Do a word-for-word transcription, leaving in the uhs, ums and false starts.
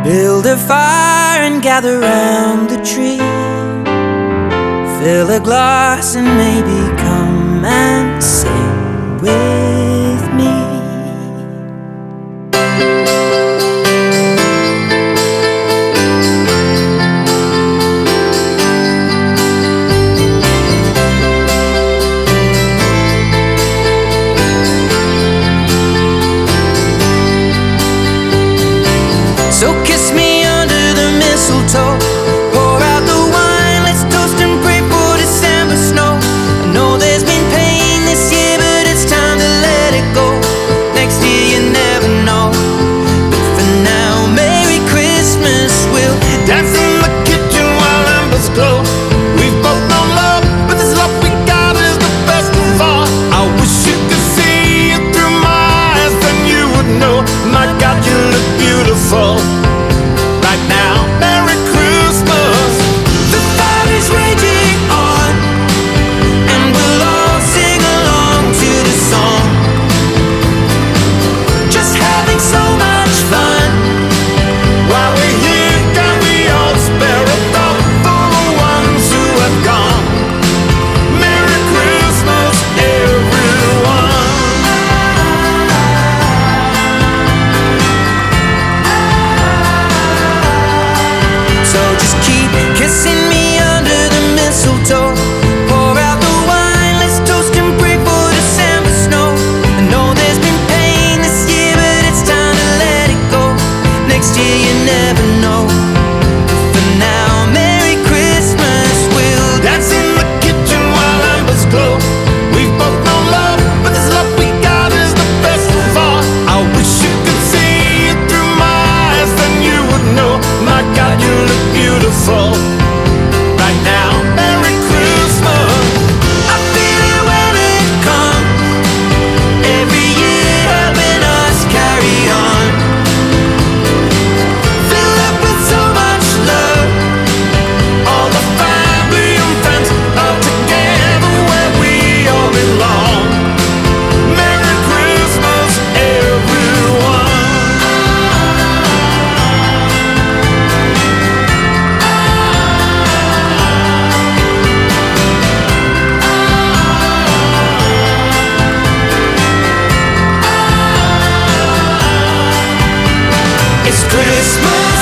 Build a fire and gather round the tree. Fill a glass and maybe come and sing with me. So kiss me under the mistletoe, pour out the wine, let's toast and pray for December snow. I know there's been pain this year, but it's time to let it go. Next year you never know, but for now, Merry Christmas. We'll Dance in the kitchen while embers glow. We've both known love, but this love we got is the best of all. I wish you could see it through my eyes, then you would know. My God, you look beautiful right now. Merry Christmas. The fire is raging on, and we'll all sing along to the song. Just having so much fun. While we're here, can we all spare a thought for the ones who have gone? Merry Christmas, everyone. So just keep kissing me under the mistletoe. Pour out the wine, let's toast and pray for December snow. I know there's been pain this year, but it's time to let it go. Next year you never know. For now, Merry Christmas. We'll Dance in the kitchen while embers glow. We've both known love, but this love we got is the best of all. I wish you could see it through my eyes, then you would know. My God, you look beautiful right now. Merry Christmas. I feel it when it comes, every year helping us carry on. Fill up with so much love, all the family and friends are together where we all belong. Merry Christmas, everyone. It's Christmas